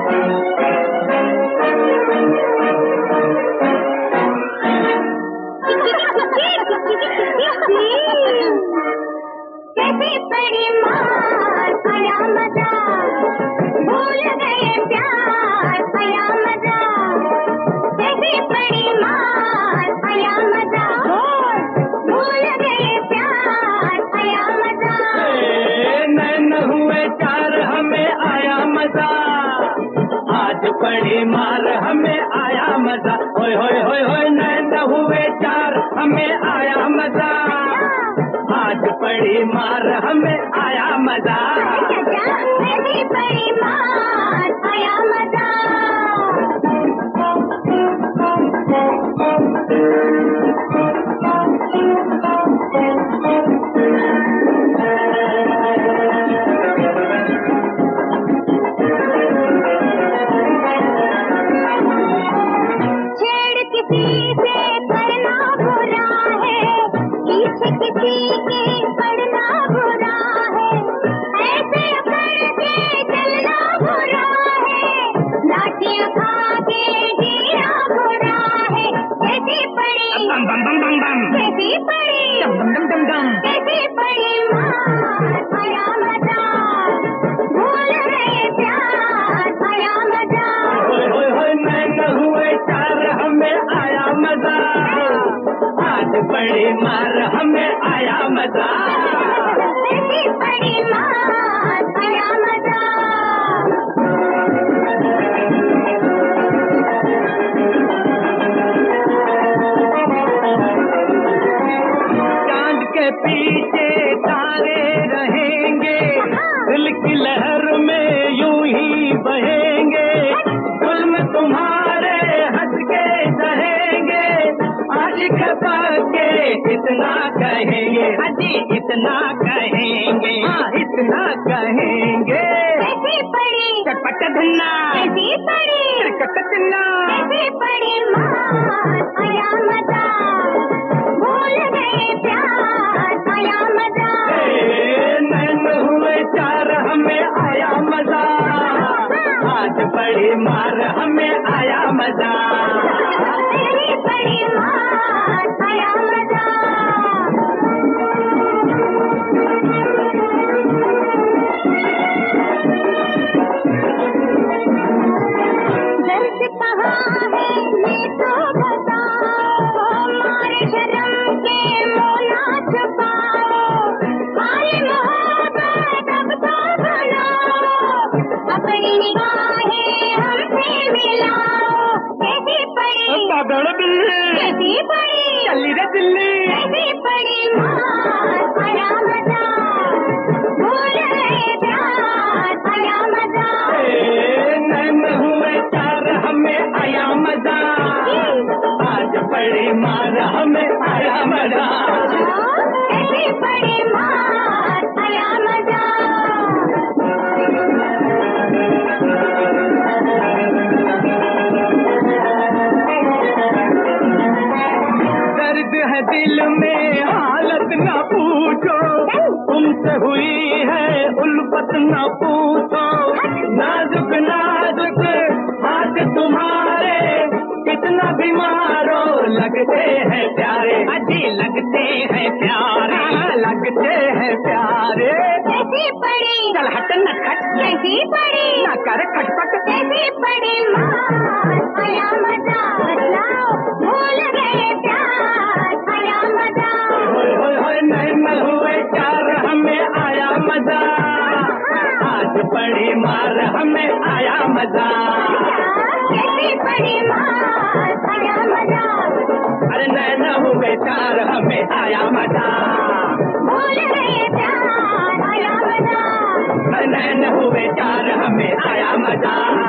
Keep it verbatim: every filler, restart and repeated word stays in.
कैसी बड़ी मार आया मजा, भूल गए प्यार आया मजा, कैसी बड़ी मार आया मजा, भूल गए प्यार आया मजा। नैन हुए चार हमें आया मजा, आज बड़ी मार हमें आया मजा। होय होय होय होय नैन हुए चार हमें आया मजा, आज बड़ी मार हमें आया मजा। कैसी बड़ी मार आया मजा। छेड़ किसी से करना बुरा है, पीछे किसी के पड़ना बुरा है, ऐसे अकड़ के चलना बुरा है, लाठियां खा के जीना बुरा है। कैसी पड़ी बम बम बम बम बम, कैसी पड़ी डम डम डम डम, कैसी पड़ी मार आया मजा, भूल गए प्यार आया मजा। होय होय होय नैन हुए चार हमें आया मजा, आज बड़ी मार हमें आया मजा। कैसी बड़ी मार आया मजा। चांद के पीछे तारे रहेंगे, दिल की लहर में यूं ही बहेंगे, जुल्म तुम्हारे हंस के सहेंगे, आशिक के इतना कहेंगे, अजी इतना कहेंगे, हाँ इतना कहेंगे। कैसी पड़ी चटपट धन्ना, कैसी पड़ी चटपटना, कैसी पड़ी मार आया मजा, भूल गए प्यार आया मजा। नैन हुए चार हमें आया मजा, आज बड़ी मार हमें आया मजा। कैसी बड़ी मार आया मजा। दर्द कहाँ है ये तो बताओ, मारे शर्म के मोना छुपाओ, हाय मोहब्बत अब तो बनाओ, अपनी निगाहें हमसे मिलाओ। कैसी पड़ी बादल बिल्ली, कैसी पड़ी चली रे दिल्ली, कैसी पड़ी मार आया मजा, भूल गए प्यार आया मजा। नैन हुए चार हमें आया मजा, आज बड़ी मार हमें आया मजा। कैसी बड़ी मार आया मजा। दर्द है दिल में हालत न पूछो, तुमसे हुई है उल्फत न पूछो, नाजुक नाजुक हाथ तुम्हारे कितना बीमारो लगते हैं प्यारे, अजी लगते हैं प्यारे, लगते हैं प्यारे। कैसी पड़ी चल हट न खट, कैसी पड़ी न कर खटपट, कैसी पड़ी मार आया मजा, बदलाओ भूल गए प्यार आया मजा। होय होय होय नैन हुए चार हमें आया मजा, आज बड़ी मार हमें आया मजा। कैसी बड़ी मार आया मजा, अरे नैन हुए चार हमें आया मजा, भूल गए प्यार आया मजा। नैन हुए चार हमें आया मजा।